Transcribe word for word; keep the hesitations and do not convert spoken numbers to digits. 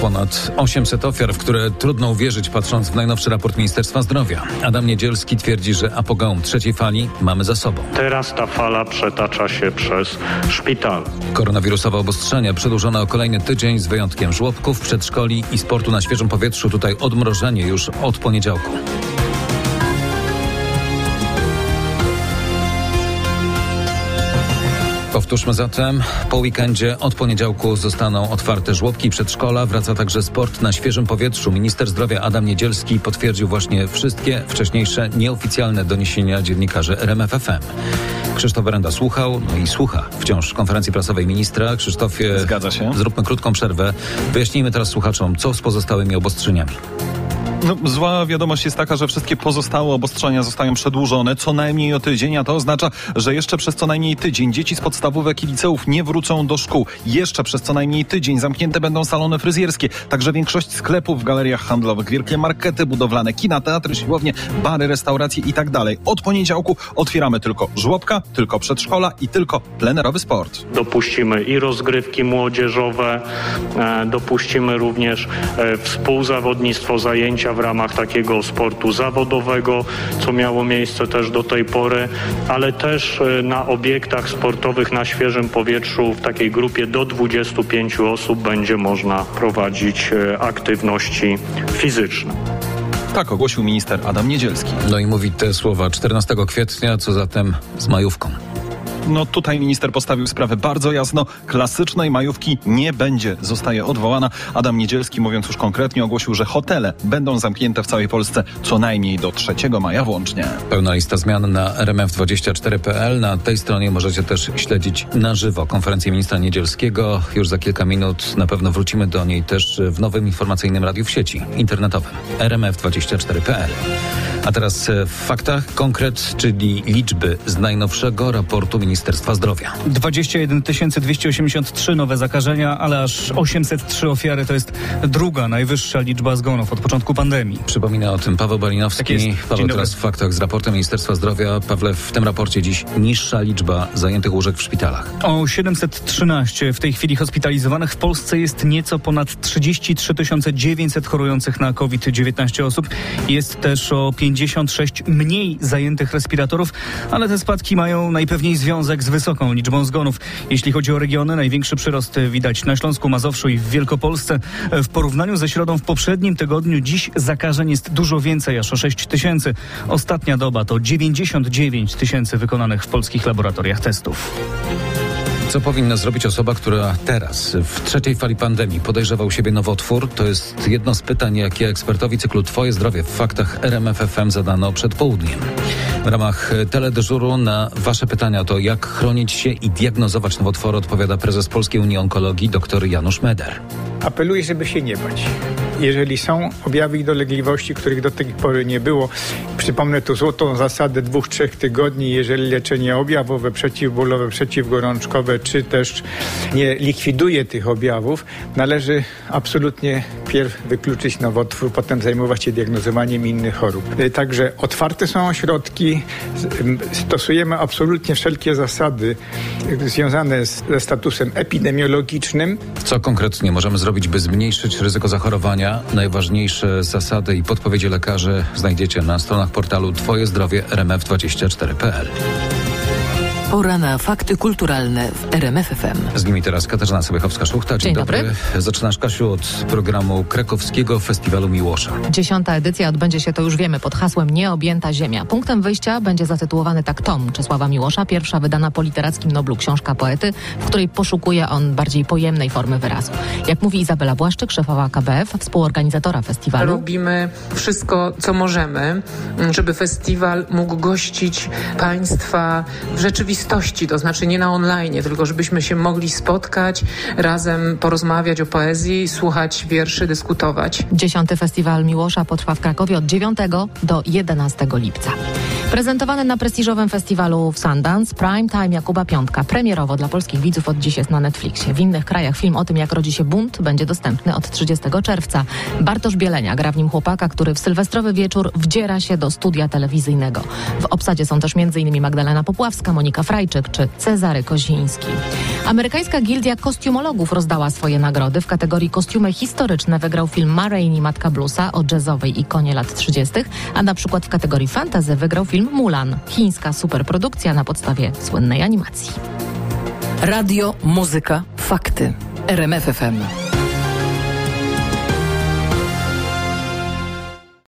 Ponad osiemset ofiar, w które trudno uwierzyć, patrząc w najnowszy raport Ministerstwa Zdrowia. Adam Niedzielski twierdzi, że apogeum trzeciej fali mamy za sobą. Teraz ta fala przetacza się przez szpital. Koronawirusowe obostrzenia przedłużone o kolejny tydzień z wyjątkiem żłobków, przedszkoli i sportu na świeżym powietrzu. Tutaj odmrożenie już od poniedziałku. Powtórzmy zatem, po weekendzie od poniedziałku zostaną otwarte żłobki i przedszkola. Wraca także sport na świeżym powietrzu. Minister zdrowia Adam Niedzielski potwierdził właśnie wszystkie wcześniejsze nieoficjalne doniesienia dziennikarzy R M F F M. Krzysztof Berenda słuchał, no i słucha wciąż konferencji prasowej ministra. Krzysztofie, zgadza się. Zróbmy krótką przerwę. Wyjaśnijmy teraz słuchaczom, co z pozostałymi obostrzeniami. No, zła wiadomość jest taka, że wszystkie pozostałe obostrzenia zostają przedłużone co najmniej o tydzień, a to oznacza, że jeszcze przez co najmniej tydzień dzieci z podstawówek i liceów nie wrócą do szkół. Jeszcze przez co najmniej tydzień zamknięte będą salony fryzjerskie, także większość sklepów w galeriach handlowych, wielkie markety budowlane, kina, teatry, siłownie, bary, restauracje i tak dalej. Od poniedziałku otwieramy tylko żłobka, tylko przedszkola i tylko plenerowy sport. Dopuścimy i rozgrywki młodzieżowe, e, dopuścimy również e, współzawodnictwo, zajęcia w ramach takiego sportu zawodowego, co miało miejsce też do tej pory, ale też na obiektach sportowych na świeżym powietrzu w takiej grupie do dwudziestu pięciu osób będzie można prowadzić aktywności fizyczne. Tak ogłosił minister Adam Niedzielski. No i mówi te słowa czternastego kwietnia, co zatem z majówką? No tutaj minister postawił sprawę bardzo jasno. Klasycznej majówki nie będzie, zostaje odwołana. Adam Niedzielski, mówiąc już konkretnie, ogłosił, że hotele będą zamknięte w całej Polsce co najmniej do trzeciego maja włącznie. Pełna lista zmian na r m f dwadzieścia cztery kropka p l. Na tej stronie możecie też śledzić na żywo konferencję ministra Niedzielskiego. Już za kilka minut na pewno wrócimy do niej też w nowym informacyjnym radiu w sieci internetowym r m f dwadzieścia cztery kropka p l. A teraz w faktach konkret, czyli liczby z najnowszego raportu Ministerstwa Zdrowia. dwadzieścia jeden tysięcy dwieście osiemdziesiąt trzy nowe zakażenia, ale aż osiemset trzy ofiary. To jest druga najwyższa liczba zgonów od początku pandemii. Przypomina o tym Paweł Balinowski. Tak Paweł, teraz w faktach z raportem Ministerstwa Zdrowia. Pawle, w tym raporcie dziś niższa liczba zajętych łóżek w szpitalach. O siedemset trzynaście w tej chwili hospitalizowanych. W Polsce jest nieco ponad trzydzieści trzy tysiące dziewięćset chorujących na COVID dziewiętnaście osób. Jest też o pięćdziesiąt sześć mniej zajętych respiratorów, ale te spadki mają najpewniej związek z wysoką liczbą zgonów. Jeśli chodzi o regiony, największy przyrost widać na Śląsku, Mazowszu i w Wielkopolsce. W porównaniu ze środą w poprzednim tygodniu dziś zakażeń jest dużo więcej, aż o sześć tysięcy. Ostatnia doba to dziewięćdziesiąt dziewięć tysięcy wykonanych w polskich laboratoriach testów. Co powinna zrobić osoba, która teraz, w trzeciej fali pandemii, podejrzewa u siebie nowotwór? To jest jedno z pytań, jakie ekspertowi cyklu Twoje zdrowie w faktach R M F F M zadano przed południem. W ramach teledyżuru na Wasze pytania to jak chronić się i diagnozować nowotwory odpowiada prezes Polskiej Unii Onkologii dr Janusz Meder. Apeluję, żeby się nie bać. Jeżeli są objawy i dolegliwości, których do tej pory nie było, przypomnę tu złotą zasadę dwóch, trzech tygodni, jeżeli leczenie objawowe, przeciwbólowe, przeciwgorączkowe, czy też nie likwiduje tych objawów, należy absolutnie pierw wykluczyć nowotwór, potem zajmować się diagnozowaniem innych chorób. Także otwarte są ośrodki, stosujemy absolutnie wszelkie zasady związane ze statusem epidemiologicznym. Co konkretnie możemy zrobić, by zmniejszyć ryzyko zachorowania? Najważniejsze zasady i podpowiedzi lekarzy znajdziecie na stronach portalu Twoje zdrowie r m f dwadzieścia cztery kropka p l. Pora na fakty kulturalne w R M F F M. Z nimi teraz Katarzyna Sobiechowska-Szuchta. Dzień, Dzień dobry. dobry. Zaczynasz, Kasiu, od programu Krakowskiego Festiwalu Miłosza. Dziesiąta edycja odbędzie się, to już wiemy, pod hasłem Nieobjęta Ziemia. Punktem wyjścia będzie zatytułowany tak tom Czesława Miłosza, pierwsza wydana po literackim Noblu książka poety, w której poszukuje on bardziej pojemnej formy wyrazu. Jak mówi Izabela Błaszczyk, szefowa K B F, współorganizatora festiwalu. Robimy wszystko, co możemy, żeby festiwal mógł gościć państwa w rzeczywistości, to znaczy nie na online, tylko żebyśmy się mogli spotkać, razem porozmawiać o poezji, słuchać wierszy, dyskutować. Dziesiąty Festiwal Miłosza potrwa w Krakowie od dziewiątego do jedenastego lipca. Prezentowany na prestiżowym festiwalu w Sundance Prime Time Jakuba Piątka premierowo dla polskich widzów od dziś jest na Netflixie. W innych krajach film o tym, jak rodzi się bunt, będzie dostępny od trzydziestego czerwca. Bartosz Bielenia gra w nim chłopaka, który w sylwestrowy wieczór wdziera się do studia telewizyjnego. W obsadzie są też m.in. Magdalena Popławska, Monika Frajczyk czy Cezary Koziński. Amerykańska Gildia Kostiumologów rozdała swoje nagrody. W kategorii kostiumy historyczne wygrał film Ma Rainey, Matka Bluesa o jazzowej ikonie lat trzydziestych, a na przykład w kategorii fantasy wygrał film Mulan, chińska superprodukcja na podstawie słynnej animacji. Radio, muzyka, fakty. R M F F M.